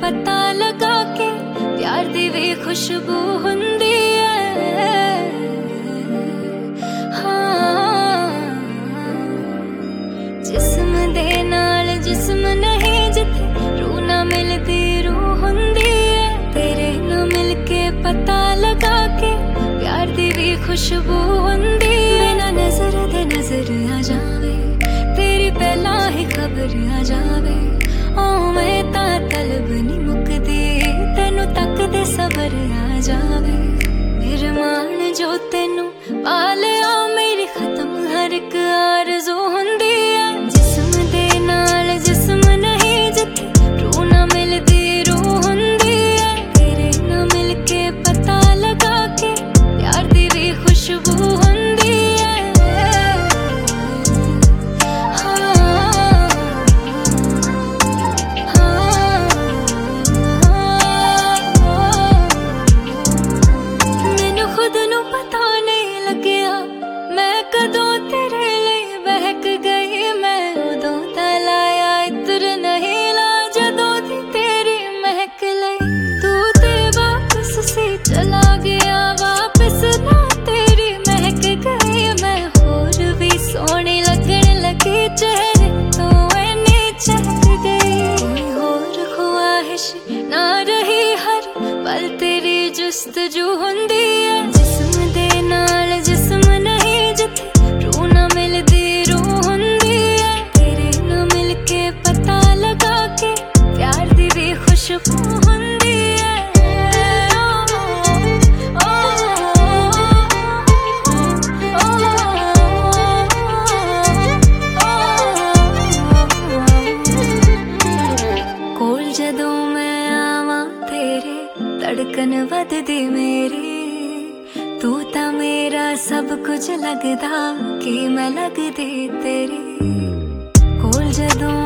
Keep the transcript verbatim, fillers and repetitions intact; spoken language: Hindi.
पता लगा के प्यार दी भी खुशबू हुंदी है। हाँ जिस्म दे नाल जिस्म नहीं जिथे रूह ना मिलती रूह हुंदी है। तेरे ना मिलके पता लगा के प्यार दी भी खुशबू हुंदी है। बिना नजर दे नजर आ जावे तेरी पहला ही खबर आ जावे। ओ मैं ता तलब नी मुकदी तेनू तक दे सबर आ जावे। मेरे मान जो तेनू पा लिया मेरी खत्म हर एक आरज़ू हुंदी है। जिस्म दे नाल जिस्म नहीं जिथे रूह ना मिलदी रूह हुंदी है। तेरे ना मिलके पता लगा के प्यार दी भी खुशबू हुंदी है। चला गया वापस ना तेरी महक गई मैं होर भी सोनी लगन लगी चेहरे तो ऐने चहक गई। कोई होर ख्वाहिश ना रही हर पल तेरी जुस्तजू हुंदी है। जिस्म दे नाल जिस्म नहीं जिथे रूह ना मिलदी रूह हुंदी है। तेरे ना मिलके पता लगा के प्यार दी भी खुशबू हुंदी है। जदों मैं आवां तेरे धड़कन वधदी मेरी तू तां मेरा सब कुछ लगदा कि मैं लगदी तेरी कोल जदों